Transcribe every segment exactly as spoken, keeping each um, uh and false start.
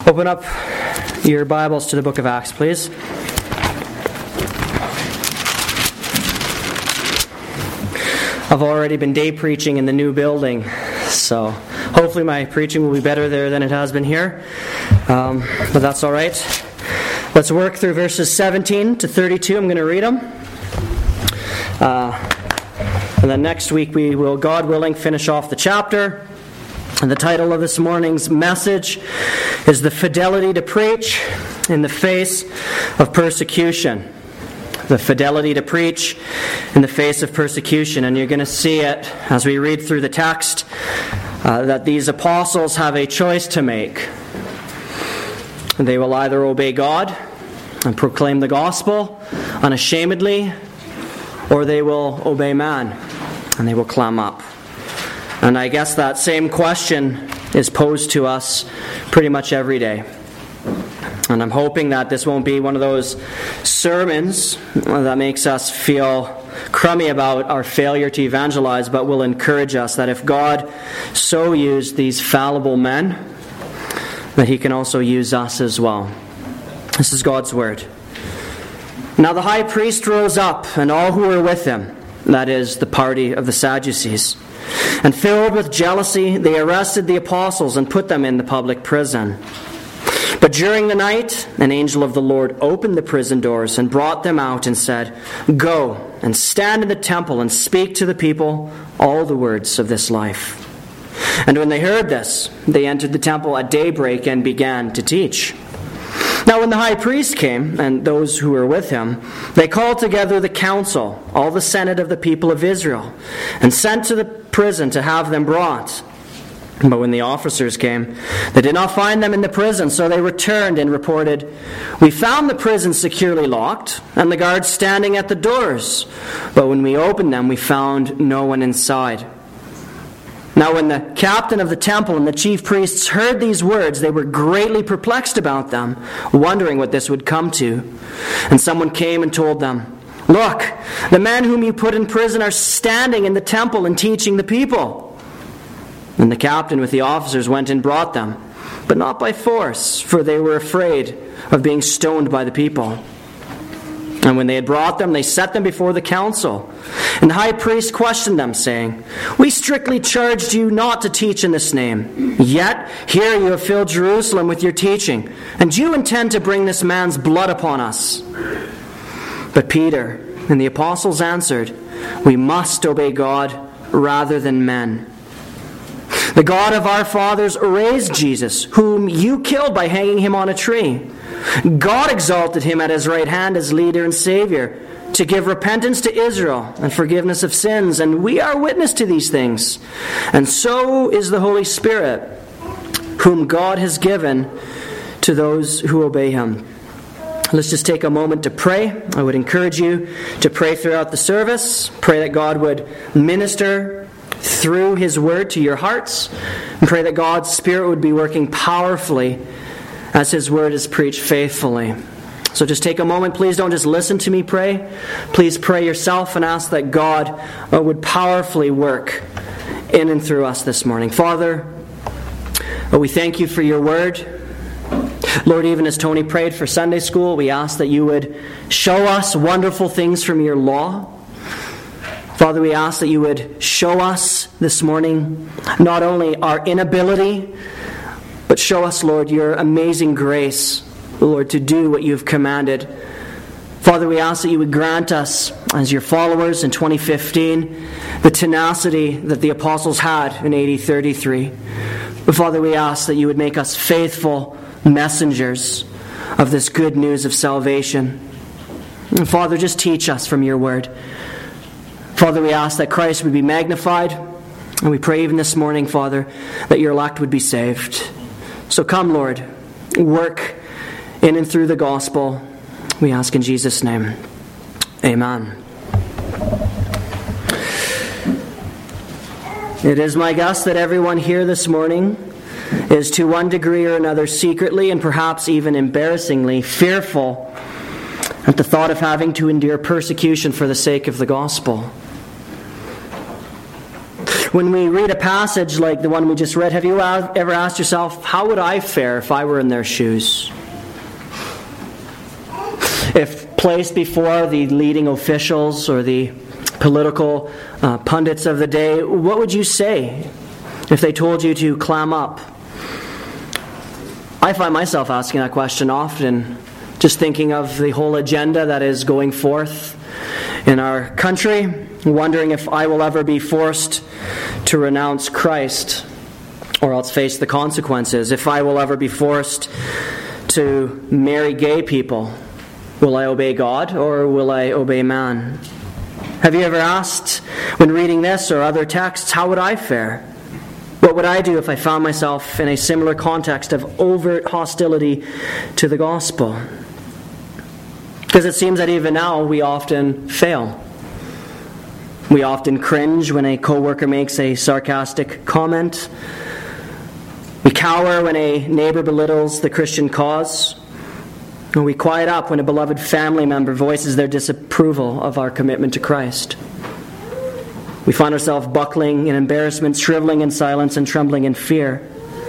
Open up your Bibles to the book of Acts, please. I've already been day preaching in the new building, so hopefully my preaching will be better there than it has been here, um, but that's all right. Let's work through verses seventeen to thirty-two. I'm going to read them. Uh, and then next week we will, God willing, finish off the chapter. And the title of this morning's message is The Fidelity to Preach in the Face of Persecution. The fidelity to preach in the face of persecution. And you're going to see it as we read through the text uh, that these apostles have a choice to make. They will either obey God and proclaim the gospel unashamedly, or they will obey man and they will clam up. And I guess that same question is posed to us pretty much every day. And I'm hoping that this won't be one of those sermons that makes us feel crummy about our failure to evangelize, but will encourage us that if God so used these fallible men, that He can also use us as well. This is God's word. Now the high priest rose up, and all who were with him, that is, the party of the Sadducees, and filled with jealousy, they arrested the apostles and put them in the public prison. But during the night, an angel of the Lord opened the prison doors and brought them out and said, "Go and stand in the temple and speak to the people all the words of this life." And when they heard this, they entered the temple at daybreak and began to teach. Now when the high priest came, and those who were with him, they called together the council, all the senate of the people of Israel, and sent to the prison to have them brought. But when the officers came, they did not find them in the prison, so they returned and reported, "We found the prison securely locked, and the guards standing at the doors. But when we opened them, we found no one inside." Now when the captain of the temple and the chief priests heard these words, they were greatly perplexed about them, wondering what this would come to. And someone came and told them, "Look, the men whom you put in prison are standing in the temple and teaching the people." And the captain with the officers went and brought them, but not by force, for they were afraid of being stoned by the people. And when they had brought them, they set them before the council. And the high priest questioned them, saying, "We strictly charged you not to teach in this name. Yet here you have filled Jerusalem with your teaching, and you intend to bring this man's blood upon us." But Peter and the apostles answered, "We must obey God rather than men. The God of our fathers raised Jesus, whom you killed by hanging him on a tree. God exalted him at his right hand as leader and Savior, to give repentance to Israel and forgiveness of sins, and we are witness to these things. And so is the Holy Spirit, whom God has given to those who obey him." Let's just take a moment to pray. I would encourage you to pray throughout the service. Pray that God would minister through His Word to your hearts, and pray that God's Spirit would be working powerfully as His Word is preached faithfully. So just take a moment. Please don't just listen to me pray. Please pray yourself and ask that God would powerfully work in and through us this morning. Father, we thank you for your Word. Lord, even as Tony prayed for Sunday school, we ask that you would show us wonderful things from your law. Father, we ask that you would show us this morning not only our inability, but show us, Lord, your amazing grace, Lord, to do what you've commanded. Father, we ask that you would grant us, as your followers in twenty fifteen, the tenacity that the apostles had in A D thirty-three. But Father, we ask that you would make us faithful messengers of this good news of salvation. And Father, just teach us from your word. Father, we ask that Christ would be magnified, and we pray even this morning, Father, that your elect would be saved. So come, Lord, work in and through the gospel. We ask in Jesus' name. Amen. It is my guess that everyone here this morning is to one degree or another secretly and perhaps even embarrassingly fearful at the thought of having to endure persecution for the sake of the gospel. When we read a passage like the one we just read, have you ever asked yourself, how would I fare if I were in their shoes? If placed before the leading officials or the political uh, pundits of the day, what would you say if they told you to clam up? I find myself asking that question often, just thinking of the whole agenda that is going forth in our country, wondering if I will ever be forced to renounce Christ or else face the consequences. If I will ever be forced to marry gay people, will I obey God or will I obey man? Have you ever asked, when reading this or other texts, how would I fare? What would I do if I found myself in a similar context of overt hostility to the gospel? Because it seems that even now we often fail. We often cringe when a coworker makes a sarcastic comment. We cower when a neighbor belittles the Christian cause. And we quiet up when a beloved family member voices their disapproval of our commitment to Christ. We find ourselves buckling in embarrassment, shriveling in silence, and trembling in fear.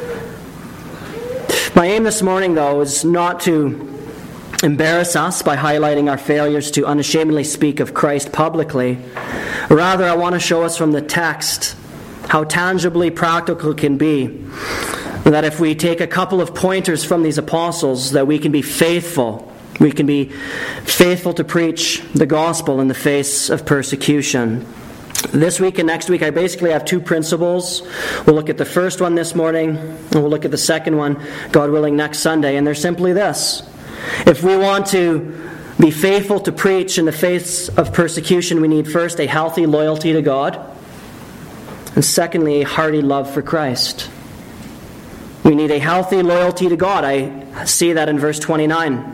My aim this morning, though, is not to embarrass us by highlighting our failures to unashamedly speak of Christ publicly. Rather, I want to show us from the text how tangibly practical it can be, that if we take a couple of pointers from these apostles, that we can be faithful. We can be faithful to preach the gospel in the face of persecution. This week and next week, I basically have two principles. We'll look at the first one this morning, and we'll look at the second one, God willing, next Sunday. And they're simply this. If we want to be faithful to preach in the face of persecution, we need first a healthy loyalty to God, and secondly, a hearty love for Christ. We need a healthy loyalty to God. I see that in verse twenty-nine.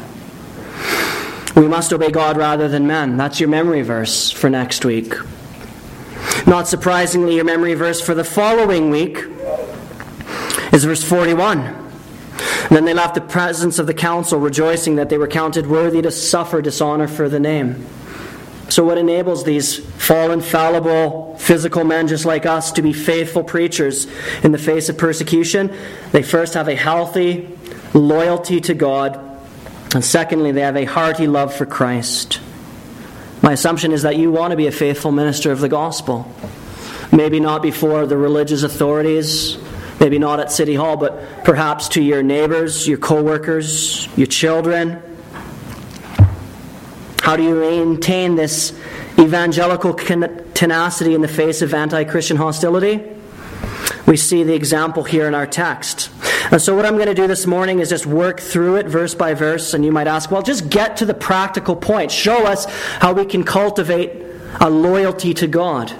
We must obey God rather than men. That's your memory verse for next week. Not surprisingly, your memory verse for the following week is verse forty-one. And then they left the presence of the council, rejoicing that they were counted worthy to suffer dishonor for the name. So what enables these fallen, fallible, physical men just like us to be faithful preachers in the face of persecution? They first have a healthy loyalty to God, and secondly, they have a hearty love for Christ. My assumption is that you want to be a faithful minister of the gospel. Maybe not before the religious authorities, maybe not at City Hall, but perhaps to your neighbors, your co-workers, your children. How do you maintain this evangelical tenacity in the face of anti-Christian hostility? We see the example here in our text. And so what I'm going to do this morning is just work through it verse by verse. And you might ask, well, just get to the practical point. Show us how we can cultivate a loyalty to God.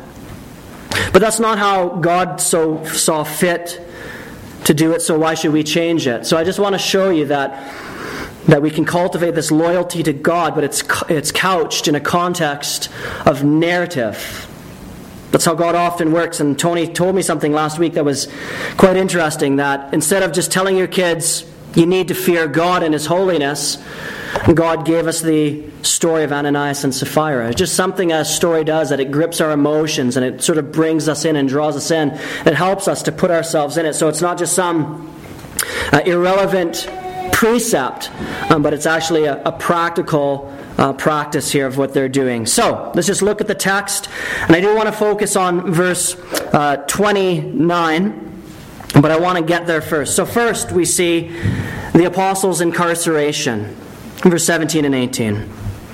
But that's not how God so saw fit to do it, so why should we change it? So I just want to show you that that we can cultivate this loyalty to God, but it's it's couched in a context of narrative. That's how God often works. And Tony told me something last week that was quite interesting, that instead of just telling your kids you need to fear God and His holiness, God gave us the story of Ananias and Sapphira. It's just something a story does, that it grips our emotions and it sort of brings us in and draws us in. It helps us to put ourselves in it. So it's not just some uh, irrelevant precept, um, but it's actually a, a practical uh, practice here of what they're doing. So let's just look at the text. And I do want to focus on verse uh, twenty-nine, but I want to get there first. So first we see the apostles' incarceration. Verse seventeen and eighteen.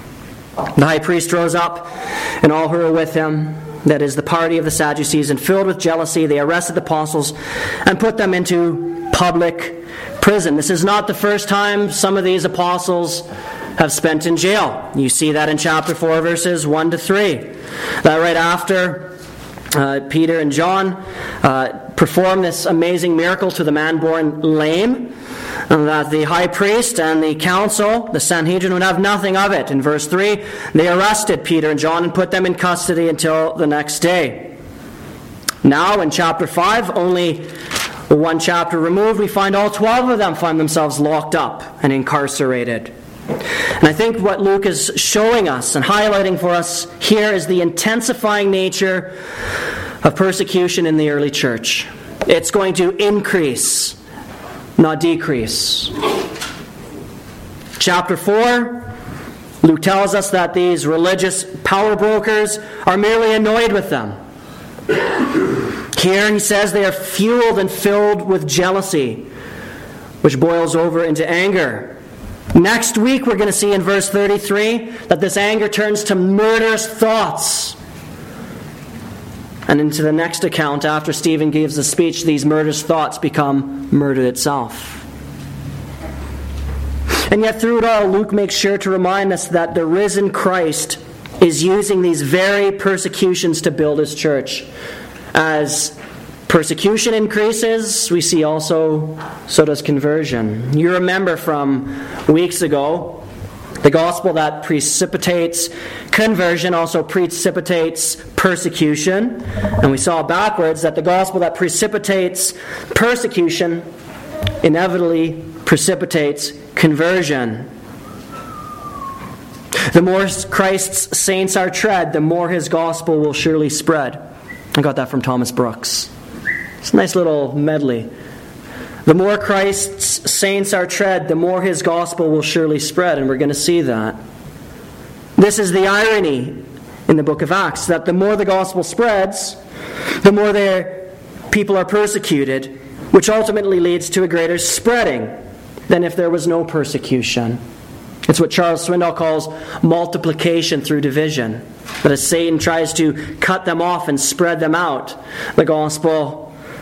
The high priest rose up, and all who were with him, that is the party of the Sadducees, and filled with jealousy, they arrested the apostles and put them into public prison. This is not the first time some of these apostles have spent in jail. You see that in chapter four, verses one to three. That right after uh, Peter and John uh, perform this amazing miracle to the man born lame, and that the high priest and the council, the Sanhedrin, would have nothing of it. In verse three, they arrested Peter and John and put them in custody until the next day. Now, in chapter five, only one chapter removed, we find all twelve of them find themselves locked up and incarcerated. And I think what Luke is showing us and highlighting for us here is the intensifying nature of persecution in the early church. It's going to increase, not decrease. Chapter four, Luke tells us that these religious power brokers are merely annoyed with them. Here he says they are fueled and filled with jealousy, which boils over into anger. Next week we're going to see in verse thirty-three that this anger turns to murderous thoughts. And into the next account, after Stephen gives the speech, these murderous thoughts become murder itself. And yet through it all, Luke makes sure to remind us that the risen Christ is using these very persecutions to build his church. As persecution increases, we see also, so does conversion. You remember from weeks ago, the gospel that precipitates conversion also precipitates persecution. And we saw backwards that the gospel that precipitates persecution inevitably precipitates conversion. The more Christ's saints are tread, the more his gospel will surely spread. I got that from Thomas Brooks. It's a nice little medley. The more Christ's saints are tread, the more his gospel will surely spread, and we're going to see that. This is the irony in the book of Acts, that the more the gospel spreads, the more their people are persecuted, which ultimately leads to a greater spreading than if there was no persecution. It's what Charles Swindoll calls multiplication through division. That as Satan tries to cut them off and spread them out, the gospel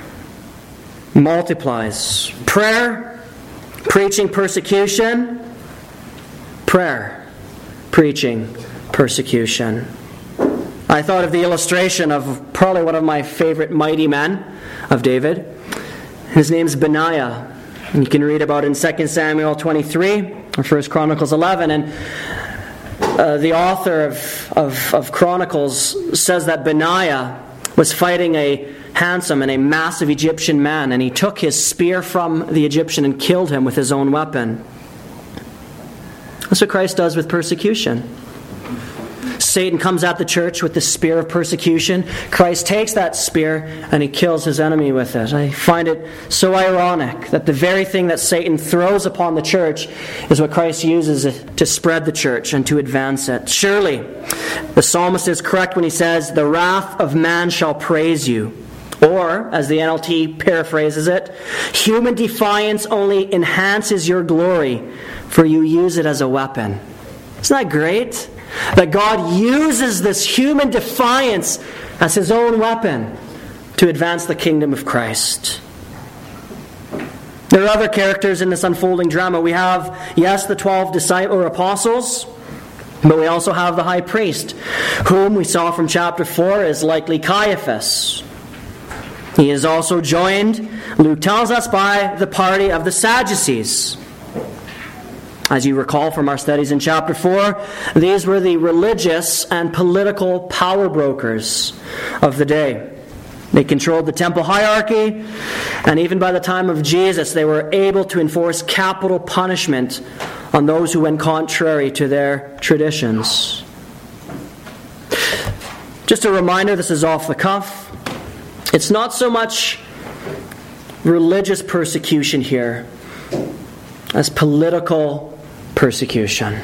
multiplies. Prayer, preaching, persecution. Prayer, preaching, persecution. I thought of the illustration of probably one of my favorite mighty men of David. His name's Benaiah. And you can read about it in Second Samuel twenty-three or First Chronicles eleven. And uh, the author of, of, of Chronicles says that Benaiah was fighting a handsome and a massive Egyptian man, and he took his spear from the Egyptian and killed him with his own weapon. That's what Christ does with persecution. Satan comes at the church with the spear of persecution. Christ takes that spear and he kills his enemy with it. I find it so ironic that the very thing that Satan throws upon the church is what Christ uses to spread the church and to advance it. Surely, the psalmist is correct when he says, "The wrath of man shall praise you." Or, as the N L T paraphrases it, "Human defiance only enhances your glory, for you use it as a weapon." Isn't that great? That God uses this human defiance as his own weapon to advance the kingdom of Christ. There are other characters in this unfolding drama. We have, yes, the twelve disciples or apostles, but we also have the high priest, whom we saw from chapter four is likely Caiaphas. He is also joined, Luke tells us, by the party of the Sadducees. As you recall from our studies in chapter four, these were the religious and political power brokers of the day. They controlled the temple hierarchy, and even by the time of Jesus, they were able to enforce capital punishment on those who went contrary to their traditions. Just a reminder, this is off the cuff. It's not so much religious persecution here as political persecution.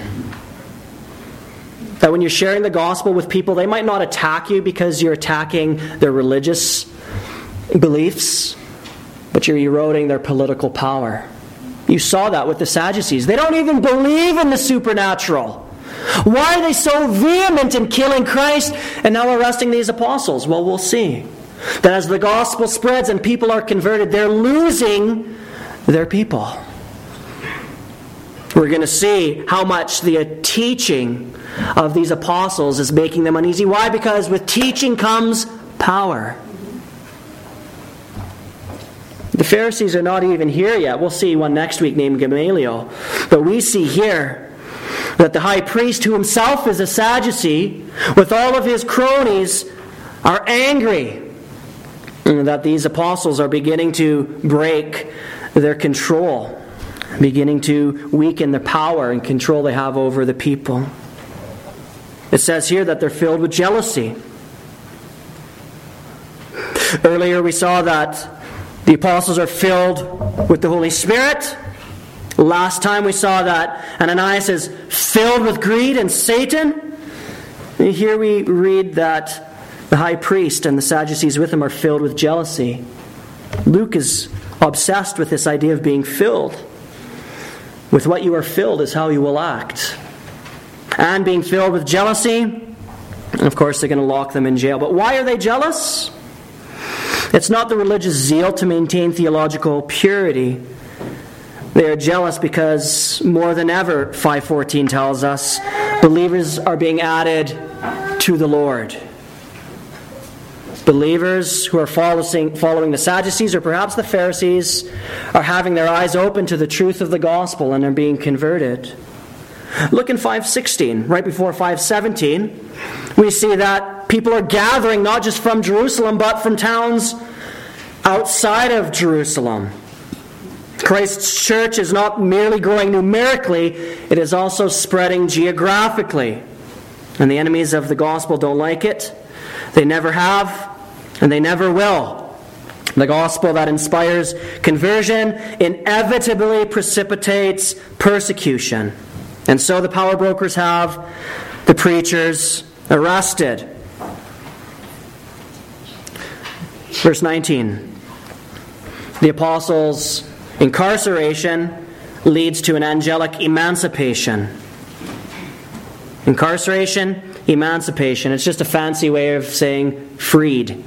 That when you're sharing the gospel with people, they might not attack you because you're attacking their religious beliefs, but you're eroding their political power. You saw that with the Sadducees. They don't even believe in the supernatural. Why are they so vehement in killing Christ and now arresting these apostles? Well, we'll see. That as the gospel spreads and people are converted, they're losing their people. We're going to see how much the teaching of these apostles is making them uneasy. Why? Because with teaching comes power. The Pharisees are not even here yet. We'll see one next week named Gamaliel. But we see here that the high priest, who himself is a Sadducee, with all of his cronies, are angry that these apostles are beginning to break their control, beginning to weaken the power and control they have over the people. It says here that they're filled with jealousy. Earlier we saw that the apostles are filled with the Holy Spirit. Last time we saw that Ananias is filled with greed and Satan. And here we read that the high priest and the Sadducees with him are filled with jealousy. Luke is obsessed with this idea of being filled. With what you are filled is how you will act. And being filled with jealousy, and of course they're going to lock them in jail. But why are they jealous? It's not the religious zeal to maintain theological purity. They are jealous because more than ever, five fourteen tells us, believers are being added to the Lord. Believers who are following, following the Sadducees or perhaps the Pharisees are having their eyes open to the truth of the gospel and are being converted. Look in five sixteen, right before five seventeen, we see that people are gathering not just from Jerusalem but from towns outside of Jerusalem. Christ's church is not merely growing numerically, it is also spreading geographically. And the enemies of the gospel don't like it. They never have, and they never will. The gospel that inspires conversion inevitably precipitates persecution. And so the power brokers have the preachers arrested. Verse nineteen. The apostles' incarceration leads to an angelic emancipation. Incarceration, emancipation. It's just a fancy way of saying freed.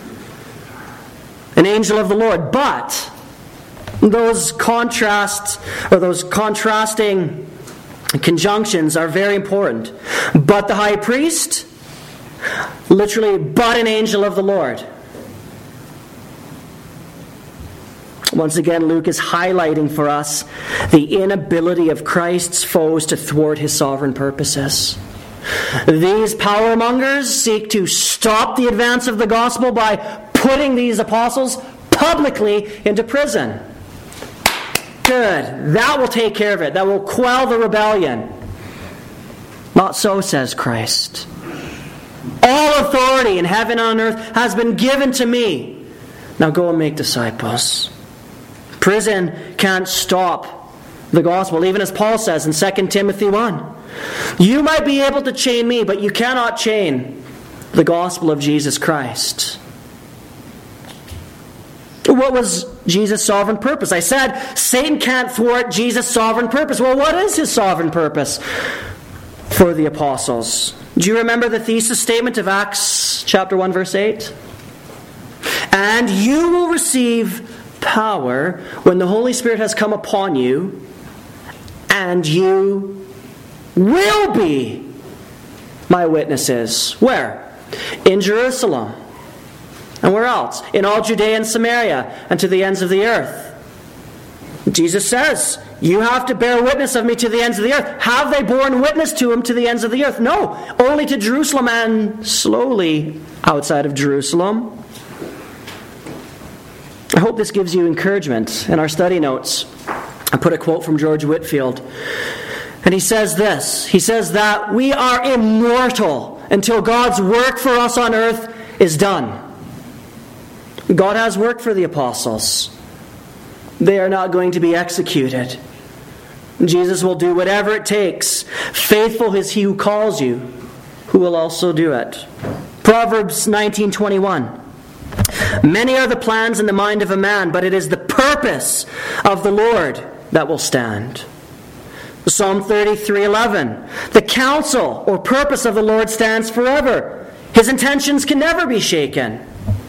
An angel of the Lord. But those contrasts, or those contrasting conjunctions are very important. But the high priest, literally, but an angel of the Lord. Once again, Luke is highlighting for us the inability of Christ's foes to thwart his sovereign purposes. These power mongers seek to stop the advance of the gospel by putting these apostles publicly into prison. Good. That will take care of it. That will quell the rebellion. Not so, says Christ. All authority in heaven and on earth has been given to me. Now go and make disciples. Prison can't stop the gospel, even as Paul says in Second Timothy one. You might be able to chain me, but you cannot chain the gospel of Jesus Christ. What was Jesus' sovereign purpose? I said Satan can't thwart Jesus' sovereign purpose. Well, what is his sovereign purpose for the apostles? Do you remember the thesis statement of Acts chapter one, verse eight? And you will receive power when the Holy Spirit has come upon you, and you will be my witnesses. Where? In Jerusalem. And where else? In all Judea and Samaria, and to the ends of the earth. Jesus says, you have to bear witness of me to the ends of the earth. Have they borne witness to him to the ends of the earth? No, only to Jerusalem and slowly outside of Jerusalem. I hope this gives you encouragement. In our study notes, I put a quote from George Whitefield. And he says this. He says that we are immortal until God's work for us on earth is done. God has work for the apostles. They are not going to be executed. Jesus will do whatever it takes. Faithful is he who calls you, who will also do it. Proverbs nineteen twenty-one. Many are the plans in the mind of a man, but it is the purpose of the Lord that will stand. Psalm thirty-three eleven. The counsel or purpose of the Lord stands forever. His intentions can never be shaken.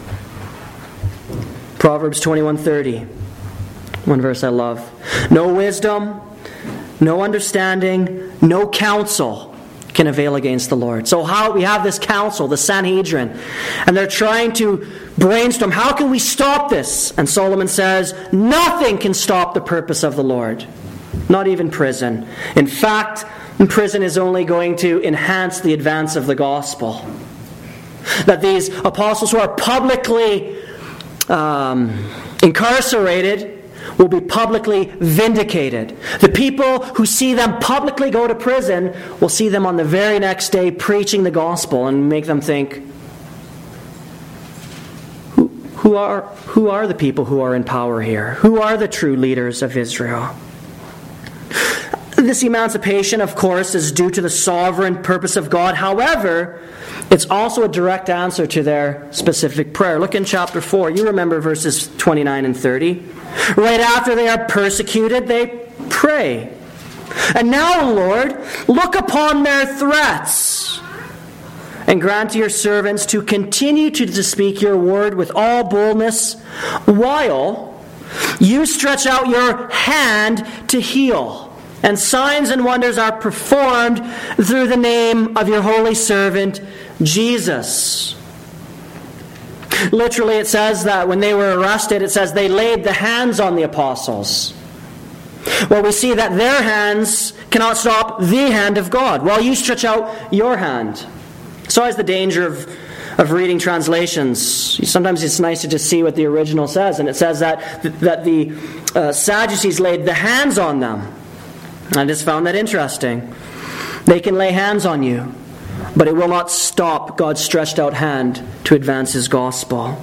Proverbs twenty-one thirty. One verse I love. No wisdom, no understanding, no counsel can avail against the Lord. So how we have this council, the Sanhedrin, and they're trying to brainstorm, how can we stop this? And Solomon says, nothing can stop the purpose of the Lord. Not even prison. In fact, prison is only going to enhance the advance of the gospel. That these apostles who are publicly um, incarcerated will be publicly vindicated. The people who see them publicly go to prison will see them on the very next day preaching the gospel and make them think, who, who are, who are the people who are in power here? Who are the true leaders of Israel? This emancipation, of course, is due to the sovereign purpose of God. However, it's also a direct answer to their specific prayer. Look in chapter four. You remember verses twenty-nine and thirty. Right after they are persecuted, they pray. And now, Lord, look upon their threats and grant to your servants to continue to, to speak your word with all boldness while you stretch out your hand to heal. And signs and wonders are performed through the name of your holy servant, Jesus. Literally, it says that when they were arrested, it says they laid the hands on the apostles. Well, we see that their hands cannot stop the hand of God. Well, you stretch out your hand. It's always the danger of, of reading translations. Sometimes it's nice to just see what the original says. And it says that, that the uh, Sadducees laid the hands on them. I just found that interesting. They can lay hands on you, but it will not stop God's stretched out hand to advance His gospel.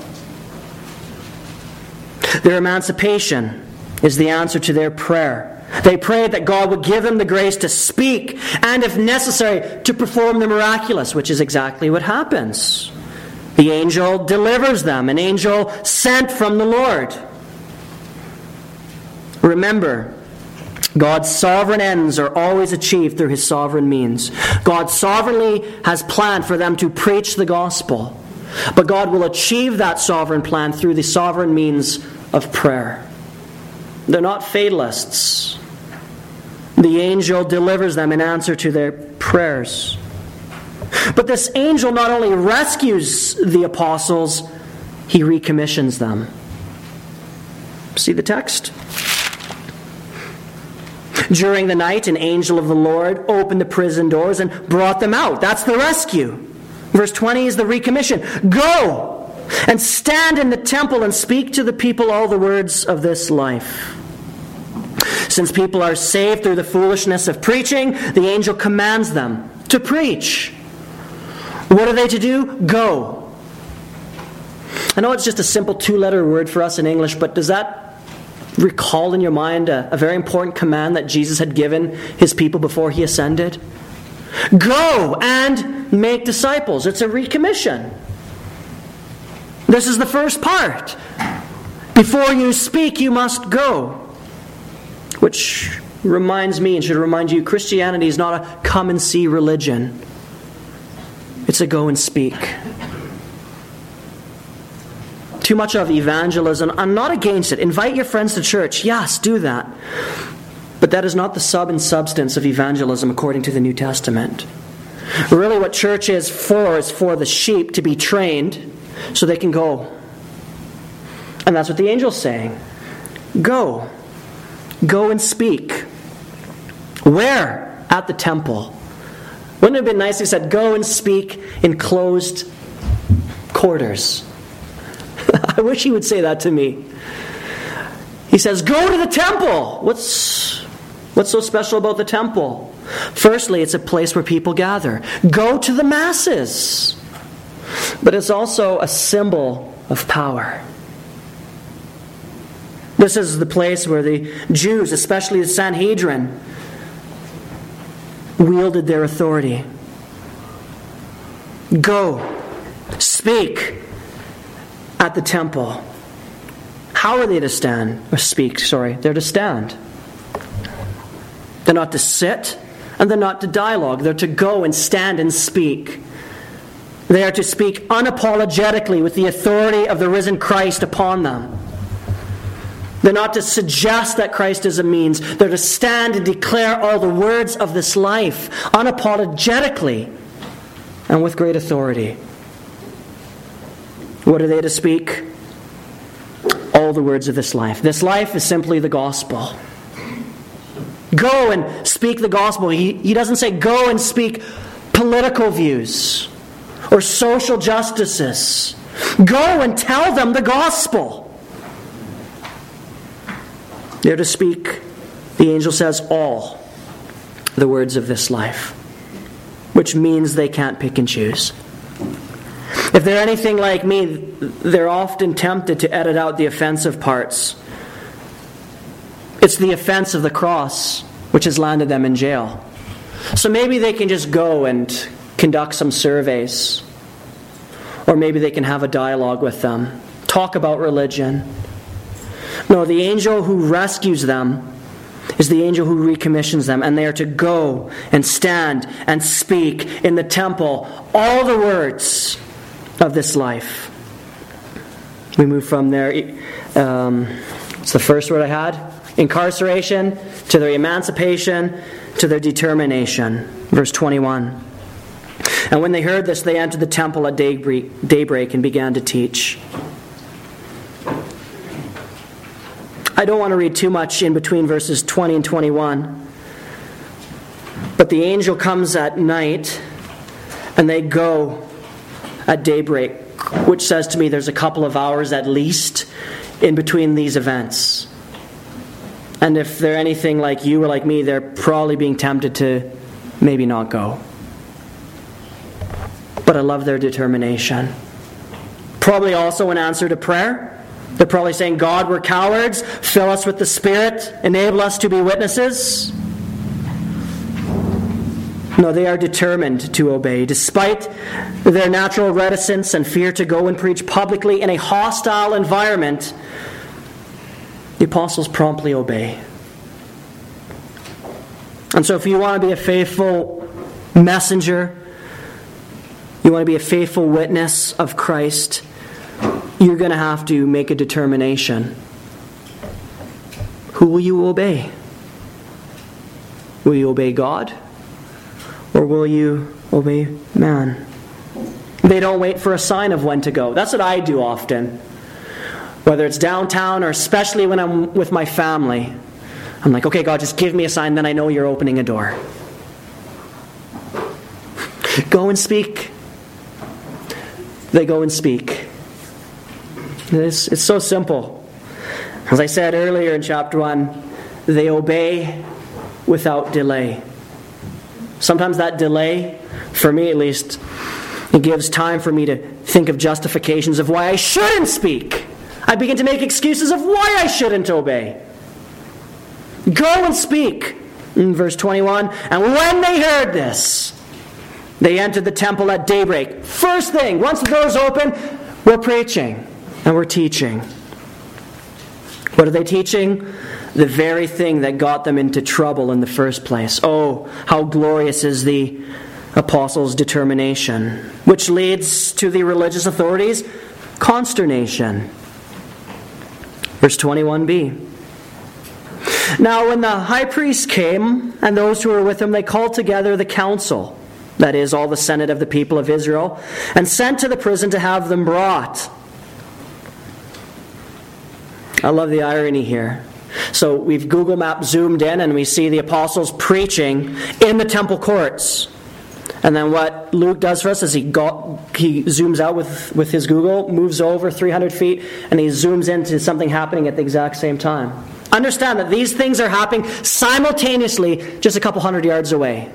Their emancipation is the answer to their prayer. They prayed that God would give them the grace to speak and, if necessary, to perform the miraculous, which is exactly what happens. The angel delivers them, an angel sent from the Lord. Remember, God's sovereign ends are always achieved through His sovereign means. God sovereignly has planned for them to preach the gospel, but God will achieve that sovereign plan through the sovereign means of prayer. They're not fatalists. The angel delivers them in answer to their prayers. But this angel not only rescues the apostles, he recommissions them. See the text? During the night, an angel of the Lord opened the prison doors and brought them out. That's the rescue. Verse twenty is the recommission. Go and stand in the temple and speak to the people all the words of this life. Since people are saved through the foolishness of preaching, the angel commands them to preach. What are they to do? Go. I know it's just a simple two-letter word for us in English, but does that recall in your mind a, a very important command that Jesus had given His people before He ascended? Go and make disciples. It's a recommission. This is the first part. Before you speak, you must go. Which reminds me and should remind you, Christianity is not a come and see religion. It's a go and speak. Too much of evangelism, I'm not against it. Invite your friends to church. Yes, do that. But that is not the sub and substance of evangelism according to the New Testament. Really what church is for is for the sheep to be trained so they can go. And that's what the angel's saying. Go. Go and speak. Where? At the temple. Wouldn't it have been nice if he said, go and speak in closed quarters? I wish he would say that to me. He says, go to the temple. What's, what's so special about the temple? Firstly, it's a place where people gather. Go to the masses. But it's also a symbol of power. This is the place where the Jews, especially the Sanhedrin, wielded their authority. Go, speak at the temple. How are they to stand? Or speak, sorry. They're to stand. They're not to sit, and they're not to dialogue. They're to go and stand and speak. They are to speak unapologetically with the authority of the risen Christ upon them. They're not to suggest that Christ is a means. They're to stand and declare all the words of this life unapologetically and with great authority. What are they to speak? All the words of this life. This life is simply the gospel. Go and speak the gospel. He, he doesn't say go and speak political views or social justices. Go and tell them the gospel. They're to speak, the angel says, all the words of this life, which means they can't pick and choose. If they're anything like me, they're often tempted to edit out the offensive parts. It's the offense of the cross which has landed them in jail. So maybe they can just go and conduct some surveys. Or maybe they can have a dialogue with them. Talk about religion. No, the angel who rescues them is the angel who recommissions them, and they are to go and stand and speak in the temple all the words of this life. We move from there. Um, it's the first word I had. Incarceration to their emancipation to their determination. Verse twenty-one. And when they heard this, they entered the temple at daybreak, daybreak and began to teach. I don't want to read too much in between verses twenty and twenty-one. But the angel comes at night and they go at daybreak, which says to me there's a couple of hours at least in between these events. And if they're anything like you or like me, they're probably being tempted to maybe not go. But I love their determination. Probably also an answer to prayer. They're probably saying, God, we're cowards. Fill us with the Spirit. Enable us to be witnesses. No, they are determined to obey. Despite their natural reticence and fear to go and preach publicly in a hostile environment, the apostles promptly obey. And so if you want to be a faithful messenger, you want to be a faithful witness of Christ, you're going to have to make a determination. Who will you obey? Will you obey God? Or will you obey man? They don't wait for a sign of when to go. That's what I do often. Whether it's downtown or especially when I'm with my family. I'm like, okay, God, just give me a sign, then I know you're opening a door. Go and speak. They go and speak. It's, it's so simple. As I said earlier in chapter one, they obey without delay. Sometimes that delay, for me at least, it gives time for me to think of justifications of why I shouldn't speak. I begin to make excuses of why I shouldn't obey. Go and speak. In verse twenty-one, and when they heard this, they entered the temple at daybreak. First thing, once the doors open, we're preaching and we're teaching. What are they teaching? The very thing that got them into trouble in the first place. Oh, how glorious is the apostles' determination, which leads to the religious authorities' consternation. Verse twenty-one b. Now when the high priest came, and those who were with him, they called together the council, that is, all the senate of the people of Israel, and sent to the prison to have them brought. I love the irony here. So we've Google Map zoomed in and we see the apostles preaching in the temple courts. And then what Luke does for us is he got, he zooms out with, with his Google, moves over three hundred feet, and he zooms into something happening at the exact same time. Understand that these things are happening simultaneously just a couple hundred yards away.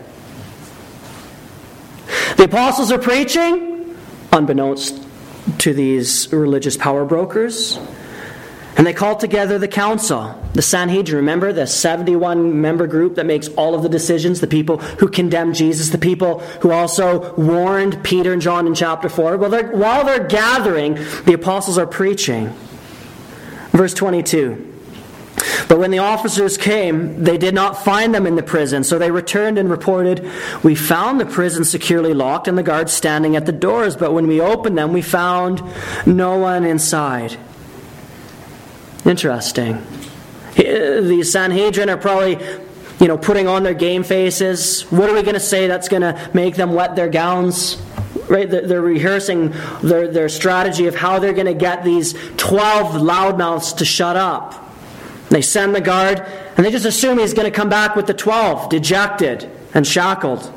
The apostles are preaching, unbeknownst to these religious power brokers. And they called together the council, the Sanhedrin. Remember, the seventy-one member group that makes all of the decisions, the people who condemned Jesus, the people who also warned Peter and John in chapter four. Well, they're, while they're gathering, the apostles are preaching. Verse twenty-two. But when the officers came, they did not find them in the prison. So they returned and reported, we found the prison securely locked and the guards standing at the doors. But when we opened them, we found no one inside. Interesting. The Sanhedrin are probably, you know, putting on their game faces. What are we going to say that's going to make them wet their gowns? Right? They're rehearsing their, their strategy of how they're going to get these twelve loudmouths to shut up. They send the guard, and they just assume he's going to come back with the twelve, dejected and shackled.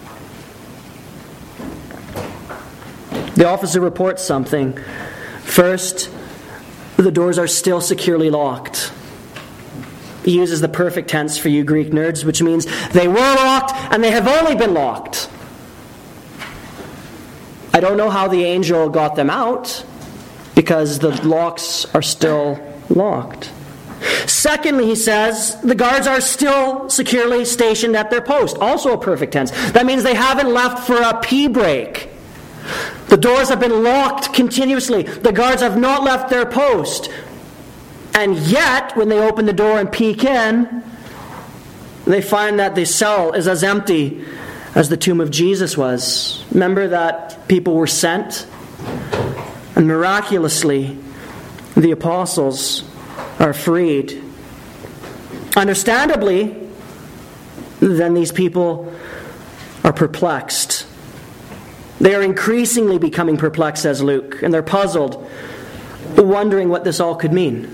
The officer reports something. First, the doors are still securely locked. He uses the perfect tense for you Greek nerds, which means they were locked and they have only been locked. I I don't know how the angel got them out, because the locks are still locked. Secondly, he says, the guards are still securely stationed at their post. Also a perfect tense. That means they haven't left for a pee break. The doors have been locked continuously. The guards have not left their post. And yet, when they open the door and peek in, they find that the cell is as empty as the tomb of Jesus was. Remember that people were sent? And miraculously, the apostles are freed. Understandably, then these people are perplexed. They are increasingly becoming perplexed, says Luke, and they're puzzled, wondering what this all could mean.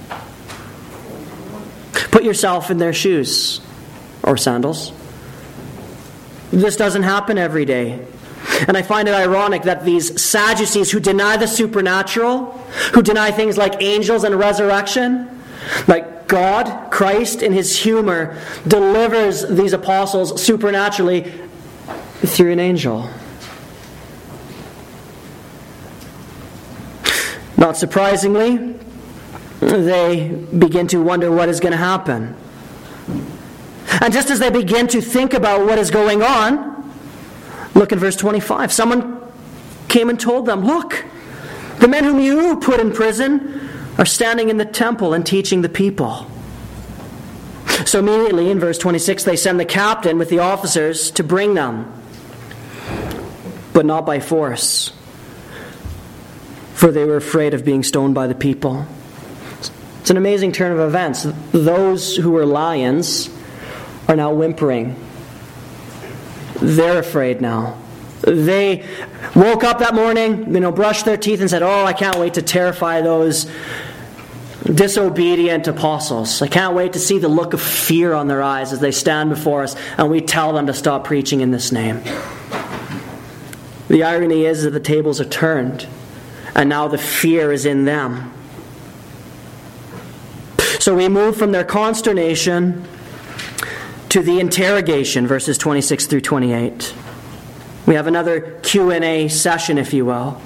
Put yourself in their shoes, or sandals. This doesn't happen every day. And I find it ironic that these Sadducees who deny the supernatural, who deny things like angels and resurrection, like God, Christ, in his humor, delivers these apostles supernaturally through an angel. Not surprisingly, they begin to wonder what is going to happen. And just as they begin to think about what is going on, look in verse twenty-five. Someone came and told them, "Look, the men whom you put in prison are standing in the temple and teaching the people." So immediately in verse twenty-six, they send the captain with the officers to bring them, but not by force, for they were afraid of being stoned by the people. It's an amazing turn of events. Those who were lions are now whimpering. They're afraid now. They woke up that morning, you know, brushed their teeth and said, "Oh, I can't wait to terrify those disobedient apostles. I can't wait to see the look of fear on their eyes as they stand before us and we tell them to stop preaching in this name." The irony is that the tables are turned and now the fear is in them. So we move from their consternation to the interrogation, verses twenty-six through twenty-eight. We have another Q and A session, if you will.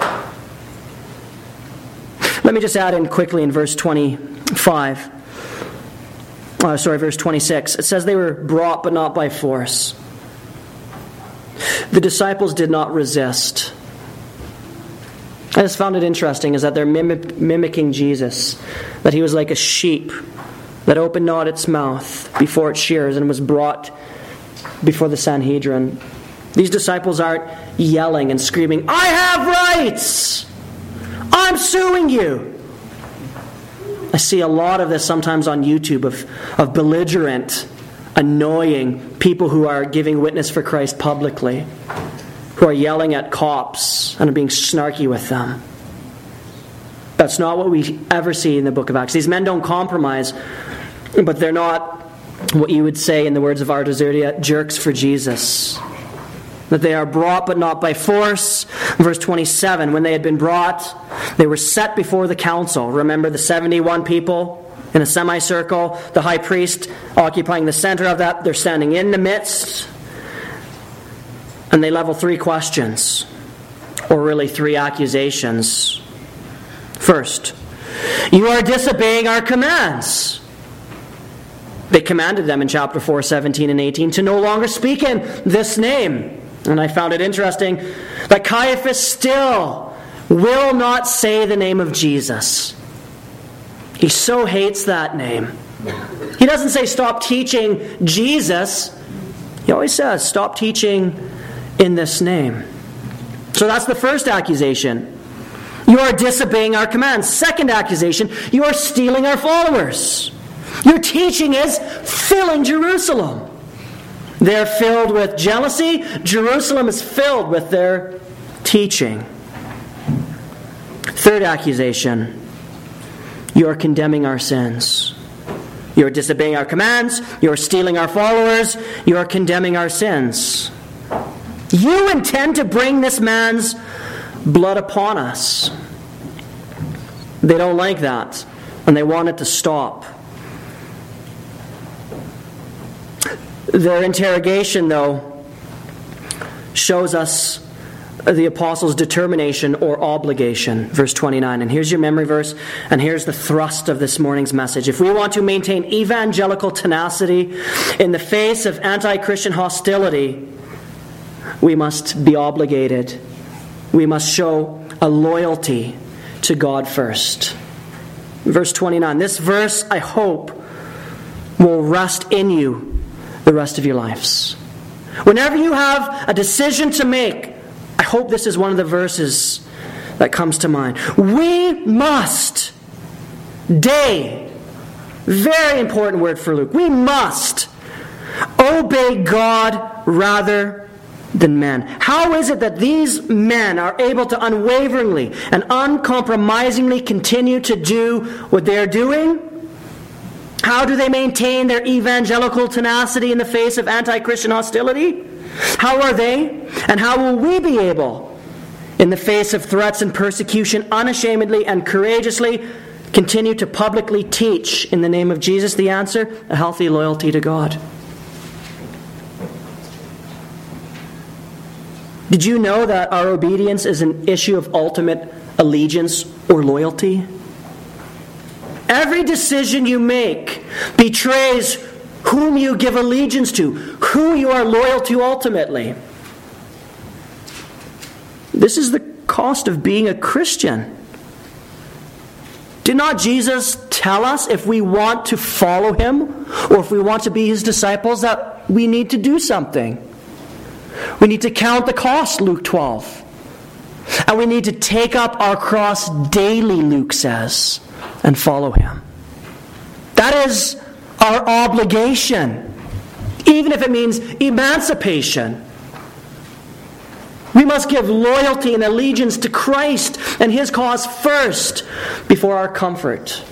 Let me just add in quickly in verse twenty-five. Uh, sorry, verse twenty-six. It says they were brought, but not by force. The disciples did not resist. I just found it interesting is that they're mimic- mimicking Jesus, that he was like a sheep that opened not its mouth before its shears and was brought before the Sanhedrin. These disciples aren't yelling and screaming, "I have rights! I'm suing you!" I see a lot of this sometimes on YouTube of, of belligerent, annoying people who are giving witness for Christ publicly, who are yelling at cops and are being snarky with them. That's not what we ever see in the book of Acts. These men don't compromise, but they're not what you would say in the words of Ardis Urdia, jerks for Jesus. That they are brought but not by force. Verse twenty-seven, when they had been brought, they were set before the council. Remember the seventy-one people in a semicircle, the high priest occupying the center of that. They're standing in the midst. And they level three questions, or really three accusations. First, you are disobeying our commands. They commanded them in chapter four, seventeen and eighteen to no longer speak in this name. And I found it interesting that Caiaphas still will not say the name of Jesus. He so hates that name. He doesn't say stop teaching Jesus. He always says stop teaching in this name. So that's the first accusation. You are disobeying our commands. Second accusation, you are stealing our followers. Your teaching is filling Jerusalem. They're filled with jealousy. Jerusalem is filled with their teaching. Third accusation, you are condemning our sins. You are disobeying our commands. You are stealing our followers. You are condemning our sins. You intend to bring this man's blood upon us. They don't like that, and they want it to stop. Their interrogation, though, shows us the apostles' determination or obligation. Verse twenty-nine. And here's your memory verse, and here's the thrust of this morning's message. If we want to maintain evangelical tenacity in the face of anti-Christian hostility, we must be obligated. We must show a loyalty to God first. Verse twenty-nine. This verse, I hope, will rest in you the rest of your lives. Whenever you have a decision to make, I hope this is one of the verses that comes to mind. We must, day, very important word for Luke, we must obey God rather than men. How is it that these men are able to unwaveringly and uncompromisingly continue to do what they are doing? How do they maintain their evangelical tenacity in the face of anti-Christian hostility? How are they, and how will we be able, in the face of threats and persecution, unashamedly and courageously continue to publicly teach in the name of Jesus? The answer, a healthy loyalty to God. Did you know that our obedience is an issue of ultimate allegiance or loyalty? Every decision you make betrays whom you give allegiance to, who you are loyal to ultimately. This is the cost of being a Christian. Did not Jesus tell us if we want to follow Him, or if we want to be His disciples, that we need to do something? We need to count the cost, Luke twelve. And we need to take up our cross daily, Luke says, and follow Him. That is our obligation, even if it means emancipation. We must give loyalty and allegiance to Christ and His cause first before our comfort.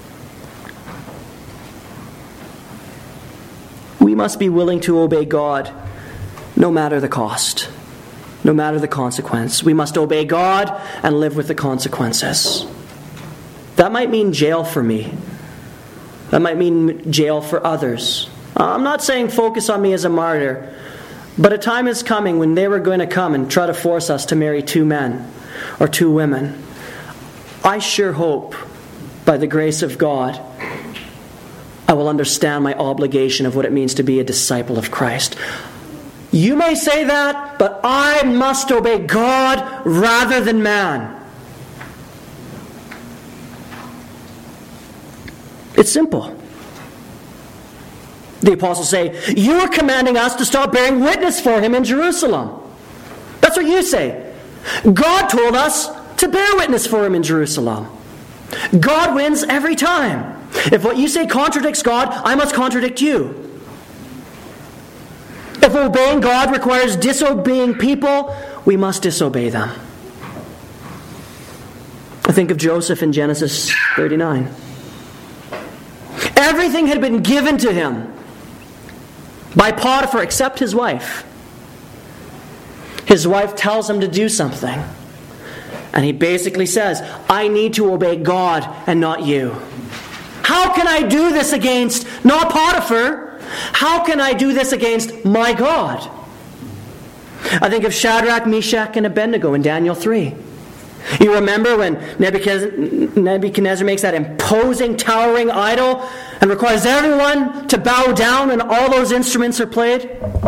We must be willing to obey God no matter the cost, no matter the consequence. We must obey God and live with the consequences. That might mean jail for me. That might mean jail for others. I'm not saying focus on me as a martyr, but a time is coming when they were going to come and try to force us to marry two men or two women. I sure hope, by the grace of God, I will understand my obligation of what it means to be a disciple of Christ. You may say that, but I must obey God rather than man. It's simple. The apostles say, you are commanding us to stop bearing witness for Him in Jerusalem. That's what you say. God told us to bear witness for Him in Jerusalem. God wins every time. If what you say contradicts God, I must contradict you. If obeying God requires disobeying people, we must disobey them. I think of Joseph in Genesis thirty-nine. Everything had been given to him by Potiphar except his wife. His wife tells him to do something. And he basically says, I need to obey God and not you. How can I do this against not Potiphar? How can I do this against my God? I think of Shadrach, Meshach, and Abednego in Daniel three. You remember when Nebuchadnezzar makes that imposing, towering idol and requires everyone to bow down when all those instruments are played?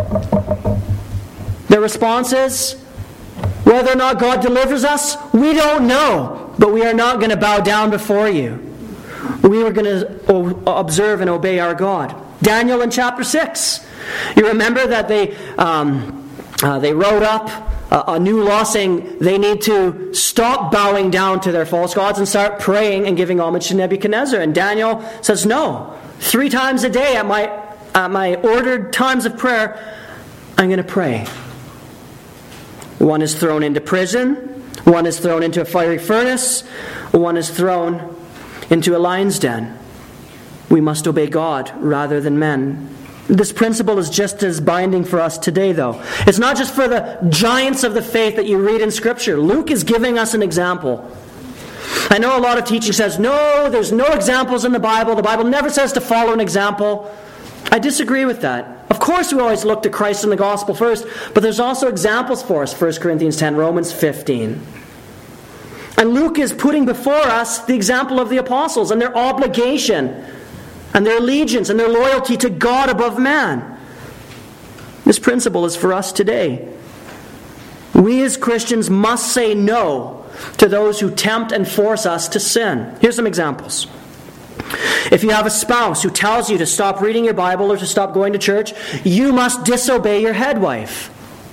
Their response is, whether or not God delivers us, we don't know, but we are not going to bow down before you. We are going to observe and obey our God. Daniel in chapter six. You remember that they um, uh, they wrote up a, a new law saying they need to stop bowing down to their false gods and start praying and giving homage to Nebuchadnezzar. And Daniel says, no. Three times a day at my, at my ordered times of prayer, I'm going to pray. One is thrown into prison. One is thrown into a fiery furnace. One is thrown into a lion's den. We must obey God rather than men. This principle is just as binding for us today, though. It's not just for the giants of the faith that you read in Scripture. Luke is giving us an example. I know a lot of teaching says, no, there's no examples in the Bible. The Bible never says to follow an example. I disagree with that. Of course we always look to Christ and the gospel first, but there's also examples for us. First Corinthians ten, Romans fifteen. And Luke is putting before us the example of the apostles and their obligation and their allegiance and their loyalty to God above man. This principle is for us today. We as Christians must say no to those who tempt and force us to sin. Here's some examples. If you have a spouse who tells you to stop reading your Bible or to stop going to church, you must disobey your head wife.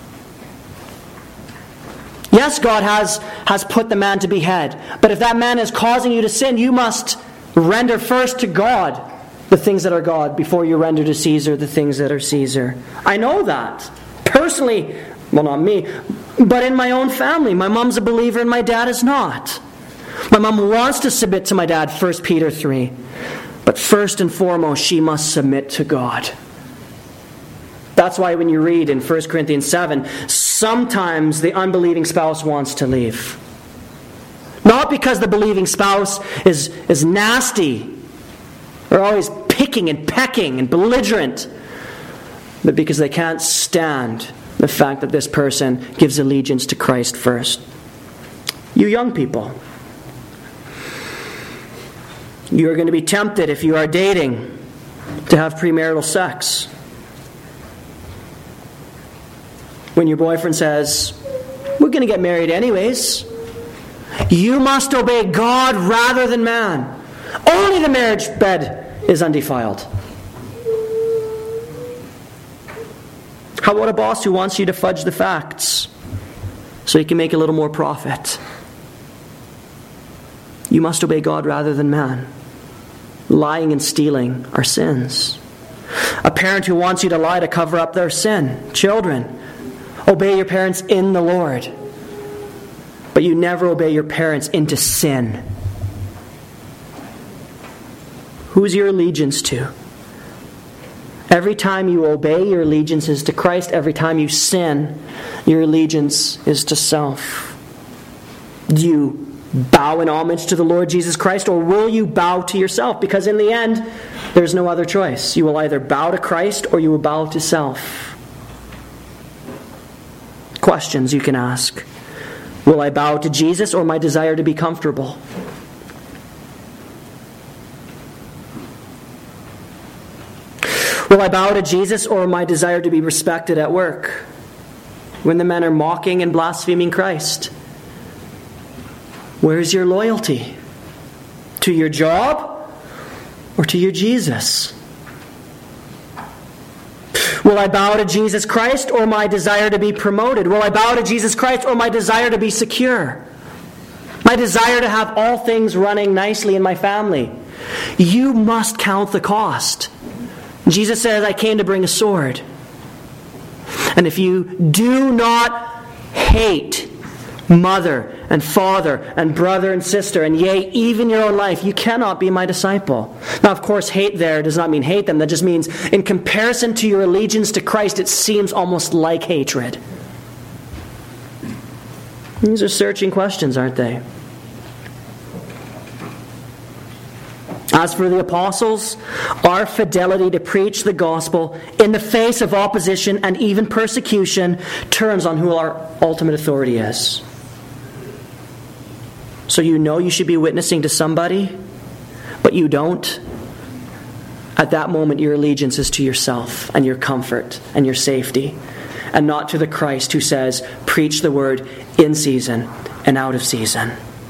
Yes, God has, has put the man to be head, but if that man is causing you to sin, you must render first to God the things that are God before you render to Caesar the things that are Caesar. I know that. Personally, well, not me, but in my own family. My mom's a believer and my dad is not. My mom wants to submit to my dad, First Peter three. But first and foremost, she must submit to God. That's why when you read in First Corinthians seven, sometimes the unbelieving spouse wants to leave. Not because the believing spouse is, is nasty, or always picking and pecking and belligerent, but because they can't stand the fact that this person gives allegiance to Christ first. You young people, you are going to be tempted if you are dating to have premarital sex. When your boyfriend says, "We're going to get married anyways," you must obey God rather than man. Only the marriage bed is undefiled. How about a boss who wants you to fudge the facts so he can make a little more profit? You must obey God rather than man. Lying and stealing are sins. A parent who wants you to lie to cover up their sin. Children, obey your parents in the Lord. But you never obey your parents into sin. Who's your allegiance to? Every time you obey, your allegiance is to Christ. Every time you sin, your allegiance is to self. Do you bow in homage to the Lord Jesus Christ, or will you bow to yourself? Because in the end, there's no other choice. You will either bow to Christ or you will bow to self. Questions you can ask. Will I bow to Jesus or my desire to be comfortable? Will I bow to Jesus or my desire to be respected at work when the men are mocking and blaspheming Christ? Where is your loyalty? To your job or to your Jesus? Will I bow to Jesus Christ or my desire to be promoted? Will I bow to Jesus Christ or my desire to be secure? My desire to have all things running nicely in my family? You must count the cost. Jesus says, "I came to bring a sword." And if you do not hate mother and father and brother and sister, and yea, even your own life, you cannot be my disciple. Now, of course, hate there does not mean hate them. That just means in comparison to your allegiance to Christ, it seems almost like hatred. These are searching questions, aren't they? As for the apostles, our fidelity to preach the gospel in the face of opposition and even persecution turns on who our ultimate authority is. So you know you should be witnessing to somebody, but you don't. At that moment, your allegiance is to yourself and your comfort and your safety, and not to the Christ who says, "Preach the word in season and out of season."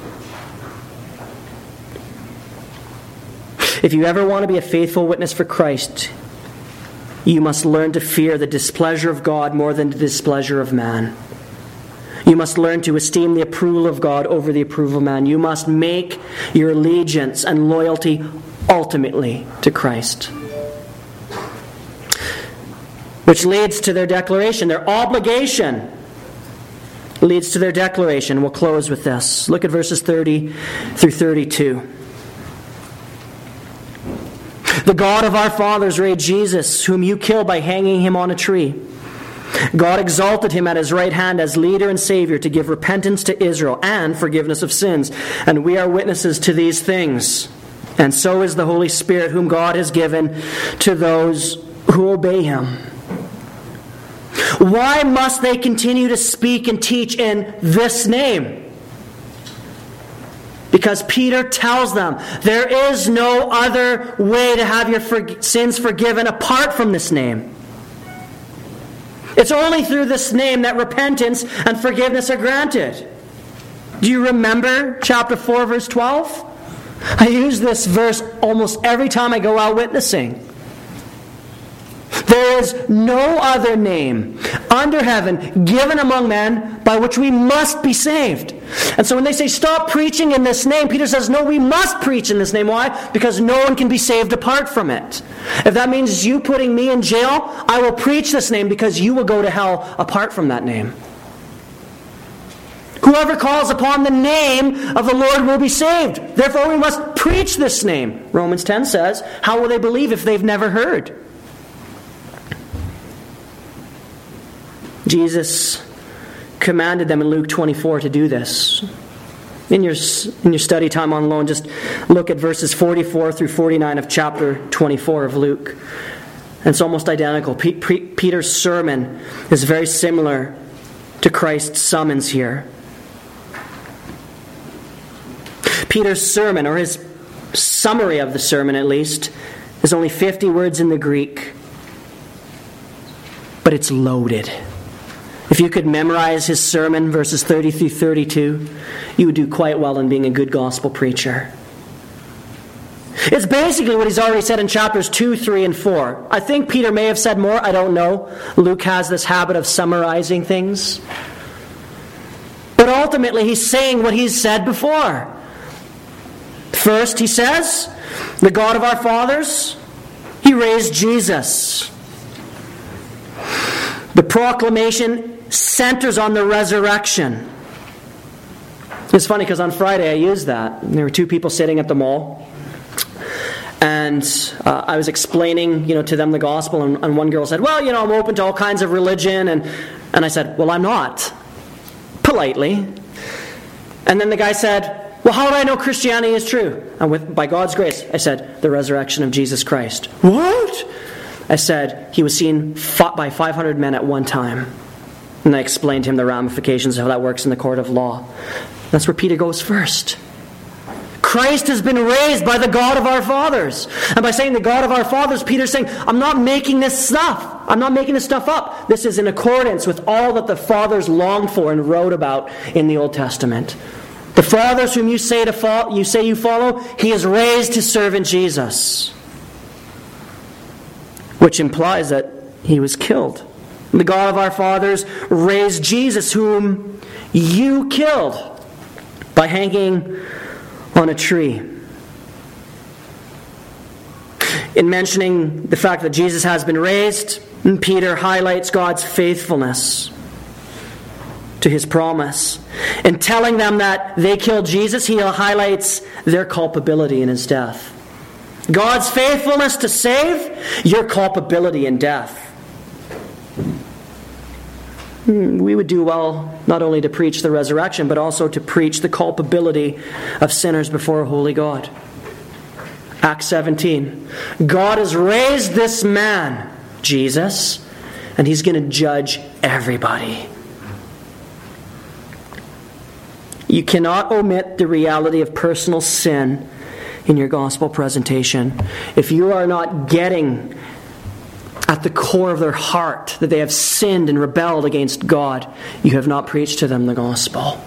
If you ever want to be a faithful witness for Christ, you must learn to fear the displeasure of God more than the displeasure of man. You must learn to esteem the approval of God over the approval of man. You must make your allegiance and loyalty ultimately to Christ. Which leads to their declaration, their obligation leads to their declaration. We'll close with this. Look at verses thirty through thirty-two. "The God of our fathers raised Jesus, whom you killed by hanging him on a tree. God exalted him at his right hand as leader and Savior to give repentance to Israel and forgiveness of sins. And we are witnesses to these things. And so is the Holy Spirit, whom God has given to those who obey him. Why must they continue to speak and teach in this name? Because Peter tells them there is no other way to have your for- sins forgiven apart from this name. It's only through this name that repentance and forgiveness are granted. Do you remember chapter four, verse twelve? I use this verse almost every time I go out witnessing. There is no other name under heaven given among men by which we must be saved. And so when they say stop preaching in this name, Peter says, no, we must preach in this name. Why? Because no one can be saved apart from it. If that means you putting me in jail, I will preach this name because you will go to hell apart from that name. Whoever calls upon the name of the Lord will be saved. Therefore we must preach this name. Romans ten says, how will they believe if they've never heard? Jesus commanded them in Luke twenty-four to do this. In your, in your study time on loan, just look at verses forty-four through forty-nine of chapter twenty-four of Luke. And it's almost identical. P- P- Peter's sermon is very similar to Christ's summons here. Peter's sermon, or his summary of the sermon at least, is only fifty words in the Greek. But it's loaded. If you could memorize his sermon, verses thirty through thirty-two, you would do quite well in being a good gospel preacher. It's basically what he's already said in chapters two, three, and four. I think Peter may have said more, I don't know. Luke has this habit of summarizing things. But ultimately, he's saying what he's said before. First, he says, the God of our fathers, he raised Jesus. The proclamation centers on the resurrection. It's funny because on Friday I used that. There were two people sitting at the mall. And uh, I was explaining, you know, to them the gospel. And, and one girl said, well, you know, I'm open to all kinds of religion. And, and I said, well, I'm not. Politely. And then the guy said, well, how do I know Christianity is true? And with, by God's grace, I said, the resurrection of Jesus Christ. What? I said, he was seen fought by five hundred men at one time. And I explained to him the ramifications of how that works in the court of law. That's where Peter goes first. Christ has been raised by the God of our fathers. And by saying the God of our fathers, Peter's saying, I'm not making this stuff. I'm not making this stuff up. This is in accordance with all that the fathers longed for and wrote about in the Old Testament. The fathers whom you say to follow, you say you follow, he is raised his servant Jesus. Which implies that he was killed. The God of our fathers raised Jesus, whom you killed by hanging on a tree. In mentioning the fact that Jesus has been raised, Peter highlights God's faithfulness to his promise. In telling them that they killed Jesus, he highlights their culpability in his death. God's faithfulness to save, your culpability in death. We would do well not only to preach the resurrection, but also to preach the culpability of sinners before a holy God. Acts seventeen. God has raised this man, Jesus, and he's going to judge everybody. You cannot omit the reality of personal sin in your gospel presentation. If you are not getting at the core of their heart that they have sinned and rebelled against God, you have not preached to them the gospel.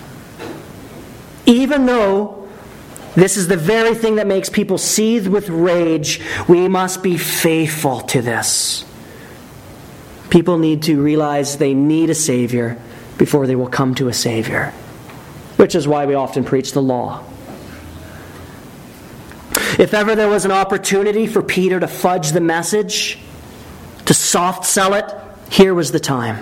Even though this is the very thing that makes people seethe with rage, we must be faithful to this. People need to realize they need a Savior before they will come to a Savior. Which is why we often preach the law. If ever there was an opportunity for Peter to fudge the message, to soft sell it, here was the time.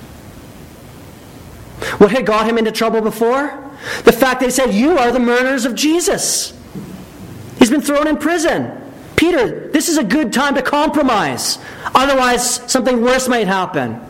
What had got him into trouble before? The fact that he said, you are the murderers of Jesus. He's been thrown in prison. Peter, this is a good time to compromise. Otherwise, something worse might happen.